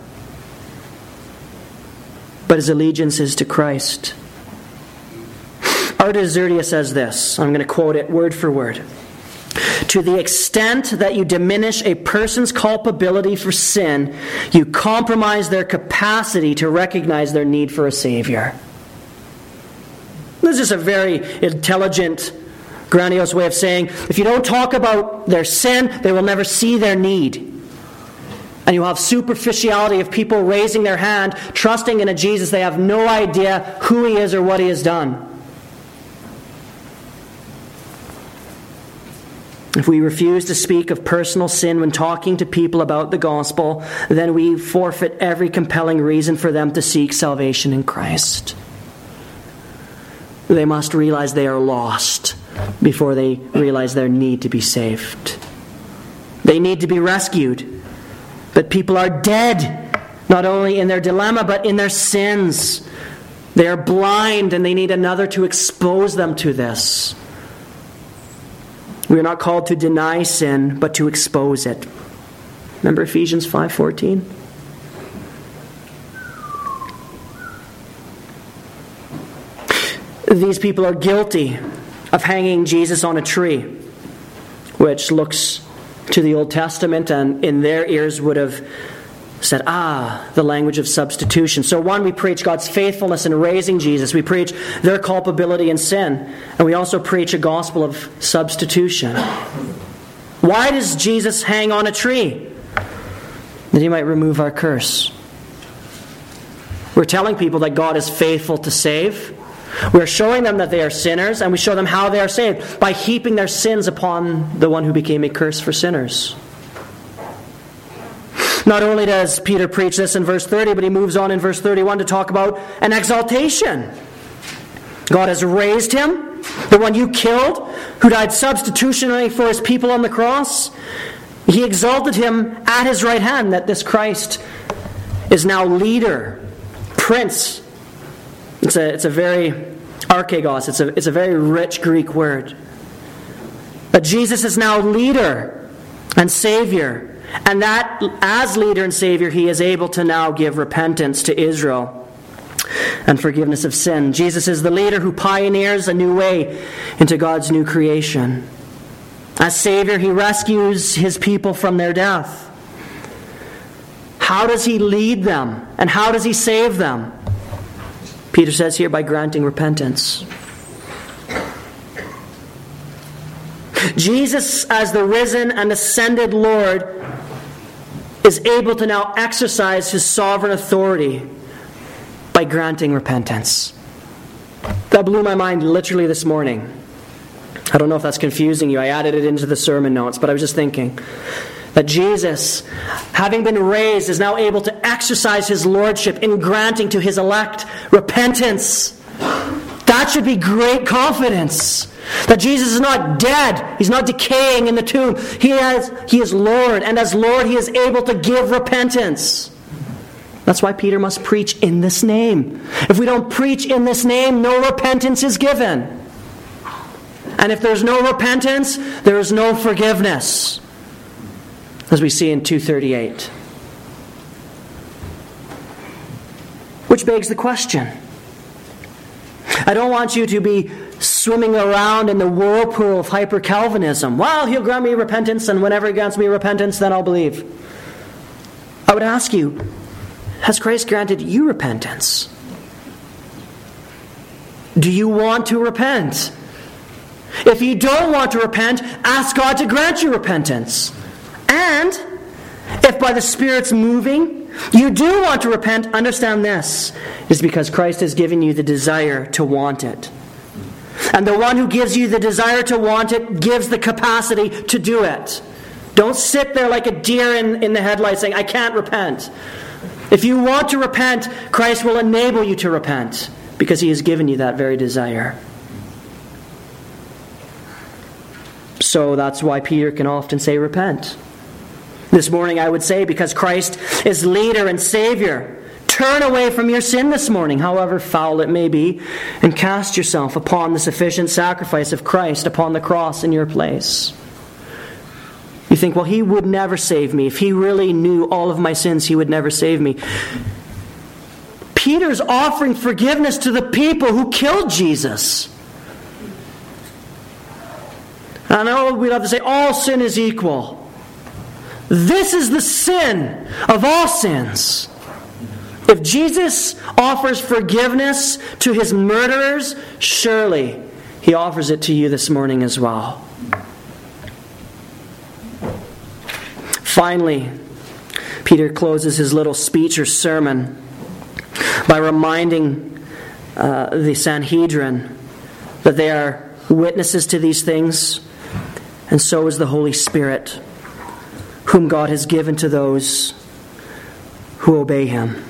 But his allegiance is to Christ. Artaxerxes says this. I'm going to quote it word for word. To the extent that you diminish a person's culpability for sin, you compromise their capacity to recognize their need for a Savior. This is a very intelligent, grandiose way of saying, if you don't talk about their sin, they will never see their need. And you'll have superficiality of people raising their hand, trusting in a Jesus they have no idea who He is or what He has done. If we refuse to speak of personal sin when talking to people about the gospel, then we forfeit every compelling reason for them to seek salvation in Christ. They must realize they are lost before they realize their need to be saved. They need to be rescued. But people are dead, not only in their dilemma, but in their sins. They are blind, and they need another to expose them to this. We are not called to deny sin, but to expose it. Remember Ephesians five fourteen? These people are guilty of hanging Jesus on a tree, which looks to the Old Testament and in their ears would have said, ah, the language of substitution. So one, we preach God's faithfulness in raising Jesus. We preach their culpability in sin. And we also preach a gospel of substitution. Why does Jesus hang on a tree? That He might remove our curse. We're telling people that God is faithful to save. We're showing them that they are sinners, and we show them how they are saved by heaping their sins upon the one who became a curse for sinners. Not only does Peter preach this in verse thirty, but he moves on in verse thirty-one to talk about an exaltation. God has raised Him, the one you killed, who died substitutionally for His people on the cross. He exalted Him at His right hand, that this Christ is now leader, prince. It's a, it's a very archegos, it's a, it's a very rich Greek word. That Jesus is now leader and Savior. And that as leader and Savior, He is able to now give repentance to Israel and forgiveness of sin. Jesus is the leader who pioneers a new way into God's new creation. As Savior, He rescues His people from their death. How does He lead them? And how does He save them? Peter says here, by granting repentance. Jesus, as the risen and ascended Lord, is able to now exercise His sovereign authority by granting repentance. That blew my mind literally this morning. I don't know if that's confusing you. I added it into the sermon notes, but I was just thinking that Jesus, having been raised, is now able to exercise His lordship in granting to His elect repentance. That should be great confidence. That Jesus is not dead. He's not decaying in the tomb. He, has, he is Lord. And as Lord, He is able to give repentance. That's why Peter must preach in this name. If we don't preach in this name, no repentance is given. And if there's no repentance, there is no forgiveness. As we see in two thirty-eight. Which begs the question. I don't want you to be swimming around in the whirlpool of hyper-Calvinism. Well, He'll grant me repentance, and whenever He grants me repentance, then I'll believe. I would ask you, has Christ granted you repentance? Do you want to repent? If you don't want to repent, ask God to grant you repentance. And if by the Spirit's moving, you do want to repent, understand this is because Christ has given you the desire to want it. And the one who gives you the desire to want it gives the capacity to do it. Don't sit there like a deer in, in the headlights saying, I can't repent. If you want to repent, Christ will enable you to repent because He has given you that very desire. So that's why Peter can often say, repent. This morning I would say, because Christ is leader and Savior, turn away from your sin this morning, however foul it may be, and cast yourself upon the sufficient sacrifice of Christ upon the cross in your place. You think, well, He would never save me. If He really knew all of my sins, He would never save me. Peter's offering forgiveness to the people who killed Jesus. I know we love to say all sin is equal. This is the sin of all sins. If Jesus offers forgiveness to his murderers, surely he offers it to you this morning as well. Finally, Peter closes his little speech or sermon by reminding uh, the Sanhedrin that they are witnesses to these things, and so is the Holy Spirit, whom God has given to those who obey him.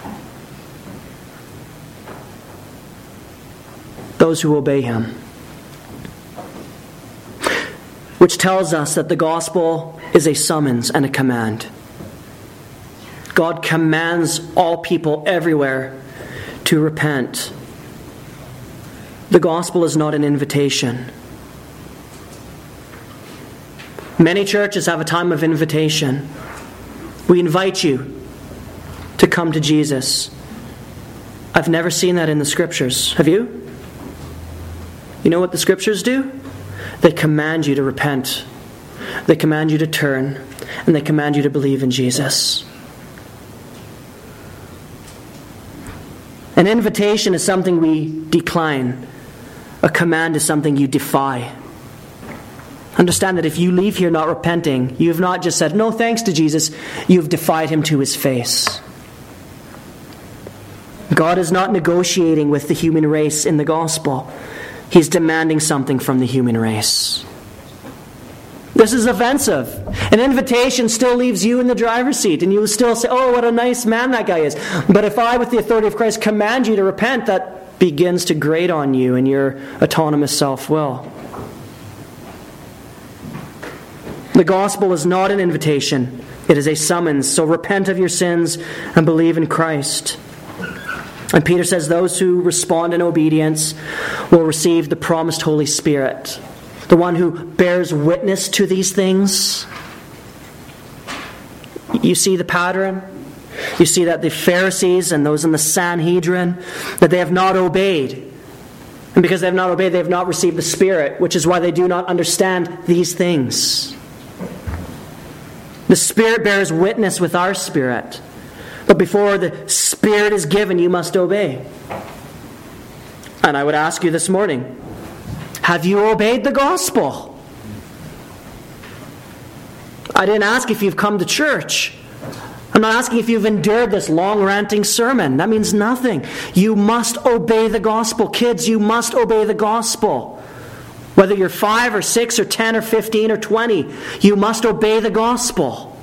Those who obey him. Which tells us that the gospel is a summons and a command. God commands all people everywhere to repent. The gospel is not an invitation. Many churches have a time of invitation. We invite you to come to Jesus. I've never seen that in the Scriptures. Have you? You know what the Scriptures do? They command you to repent. They command you to turn. And they command you to believe in Jesus. An invitation is something we decline. A command is something you defy. Understand that if you leave here not repenting, you have not just said no thanks to Jesus, you have defied him to his face. God is not negotiating with the human race in the gospel. He's demanding something from the human race. This is offensive. An invitation still leaves you in the driver's seat, and you still say, oh, what a nice man that guy is. But if I, with the authority of Christ, command you to repent, that begins to grate on you and your autonomous self-will. The gospel is not an invitation. It is a summons. So repent of your sins and believe in Christ. And Peter says those who respond in obedience will receive the promised Holy Spirit, the one who bears witness to these things. You see the pattern? You see that the Pharisees and those in the Sanhedrin, that they have not obeyed. And because they have not obeyed, they have not received the Spirit, which is why they do not understand these things. The Spirit bears witness with our spirit. But before the Spirit is given, you must obey. And I would ask you this morning, have you obeyed the gospel? I didn't ask if you've come to church. I'm not asking if you've endured this long ranting sermon. That means nothing. You must obey the gospel. Kids, you must obey the gospel. Whether you're five or six or ten or fifteen or twenty, you must obey the gospel.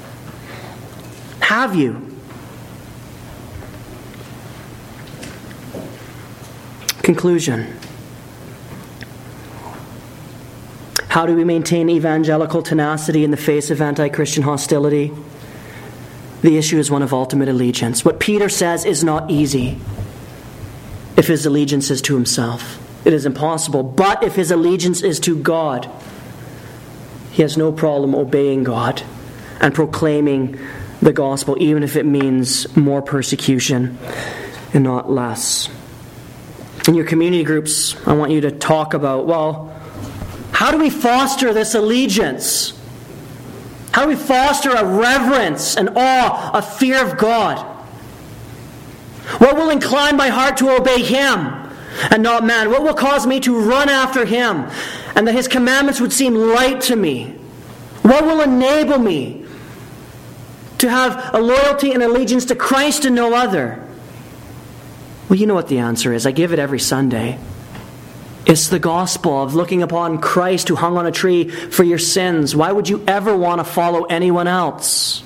Have you? Conclusion. How do we maintain evangelical tenacity in the face of anti-Christian hostility? The issue is one of ultimate allegiance. What Peter says is not easy if his allegiance is to himself. It is impossible. But if his allegiance is to God, he has no problem obeying God and proclaiming the gospel, even if it means more persecution and not less. In your community groups, I want you to talk about, well, how do we foster this allegiance? How do we foster a reverence, an awe, a fear of God? What will incline my heart to obey him and not man? What will cause me to run after him and that his commandments would seem light to me? What will enable me to have a loyalty and allegiance to Christ and no other? Well, you know what the answer is. I give it every Sunday. It's the gospel of looking upon Christ who hung on a tree for your sins. Why would you ever want to follow anyone else?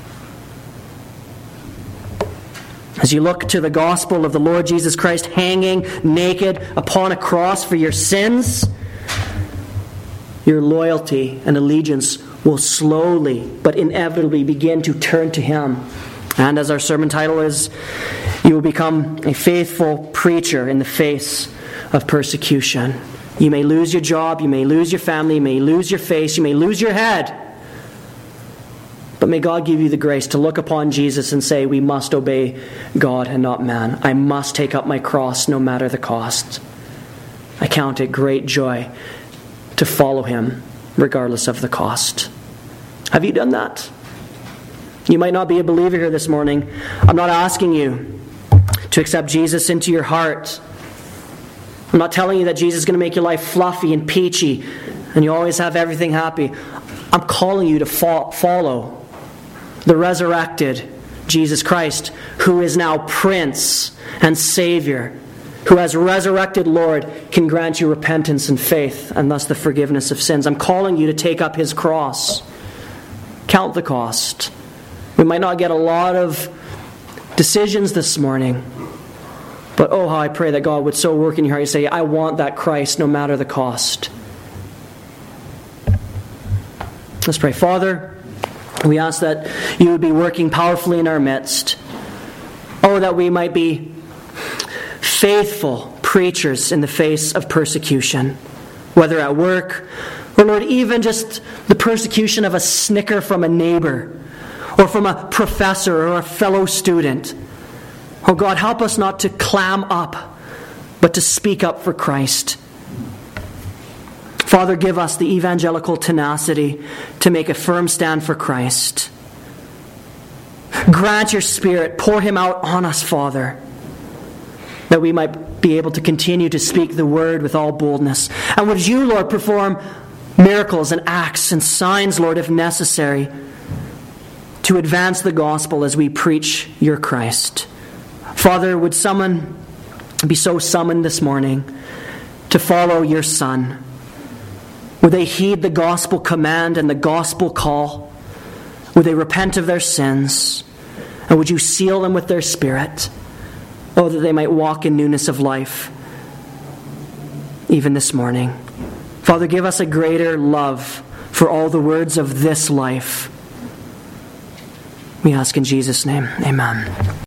As you look to the gospel of the Lord Jesus Christ hanging naked upon a cross for your sins, your loyalty and allegiance will slowly but inevitably begin to turn to him. And as our sermon title is, you will become a faithful preacher in the face of persecution. You may lose your job, you may lose your family, you may lose your face, you may lose your head. But may God give you the grace to look upon Jesus and say, we must obey God and not man. I must take up my cross no matter the cost. I count it great joy to follow him regardless of the cost. Have you done that? You might not be a believer here this morning. I'm not asking you to accept Jesus into your heart. I'm not telling you that Jesus is going to make your life fluffy and peachy and you always have everything happy. I'm calling you to fo- follow the resurrected Jesus Christ, who is now Prince and Savior, who as resurrected Lord can grant you repentance and faith and thus the forgiveness of sins. I'm calling you to take up his cross. Count the cost. We might not get a lot of decisions this morning, but oh, how I pray that God would so work in your heart. You say, I want that Christ no matter the cost. Let's pray. Father, we ask that you would be working powerfully in our midst. Oh, that we might be faithful preachers in the face of persecution, whether at work or, Lord, even just the persecution of a snicker from a neighbor or from a professor or a fellow student. Oh God, help us not to clam up, but to speak up for Christ. Father, give us the evangelical tenacity to make a firm stand for Christ. Grant your Spirit, pour him out on us, Father, that we might be able to continue to speak the word with all boldness. And would you, Lord, perform miracles and acts and signs, Lord, if necessary, to advance the gospel as we preach your Christ. Father, would someone be so summoned this morning to follow your Son? Would they heed the gospel command and the gospel call? Would they repent of their sins? And would you seal them with their Spirit? Oh, that they might walk in newness of life, even this morning. Father, give us a greater love for all the words of this life. We ask in Jesus' name, amen.